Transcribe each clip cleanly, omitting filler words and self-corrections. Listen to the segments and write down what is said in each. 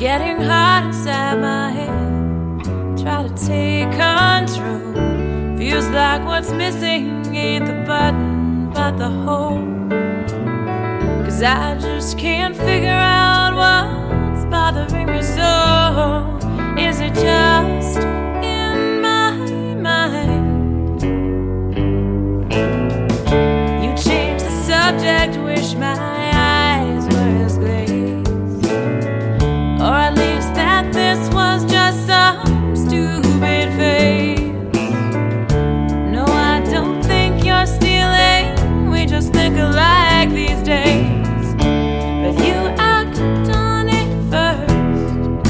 getting hot inside my head. Try to take control. Feels like what's missing ain't the button, but the hole. 'Cause I just can't figure out what's bothering me so. Is it just in my mind? You changed the subject, wish my eyes were as glazed, or at least that this was just some stupid phase. No, I don't think you're stealing, we just think alike these days. But you act on it first,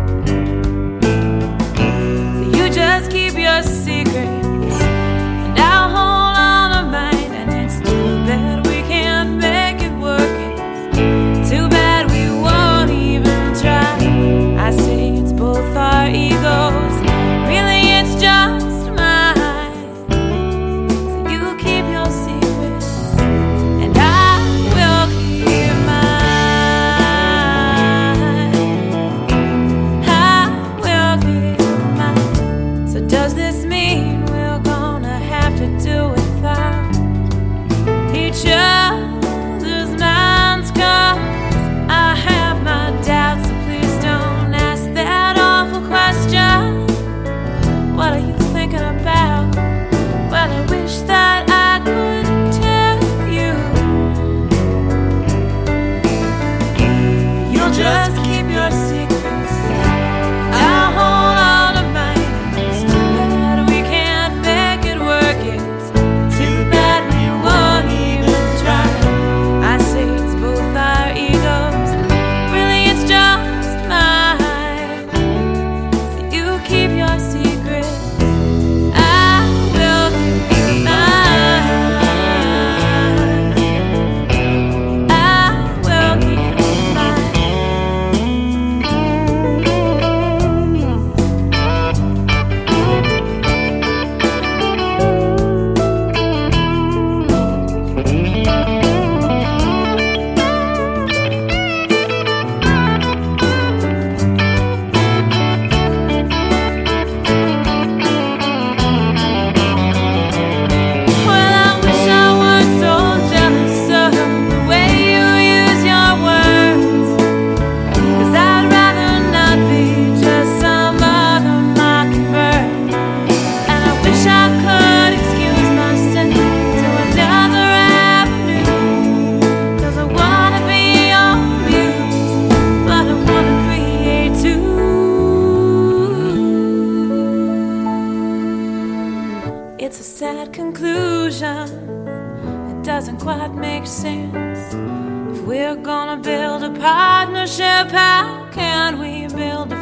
so you just keep your secrets, and I'll hold on to mine. And it's too bad we can't make it work. It's too bad we won't even try. I say it's both our egos, really it's just mine. So you keep your secrets, and I will keep mine. I will keep mine. So does this mean we're gonna have to do without each other's minds? 'Cause I have my doubts, so please don't ask that awful question. What are you thinking about? Well, I wish that I could tell you. You'll just keep your secrets, I'll hold on to mine. It's too bad we can't make it work. It's too bad we won't even try. I say it's both our egos, really it's just mine. So you keep your secrets, I will keep mine. I will keep mine. Well, I wish I weren't so jealous of the way you use your words. 'Cause I'd rather not be just some other mockingbird. And I wish I could excuse myself to another avenue. 'Cause I wanna be your muse, but I wanna create too. It's a sad conclusion, it doesn't quite make sense. If we're gonna build a partnership, how can we build a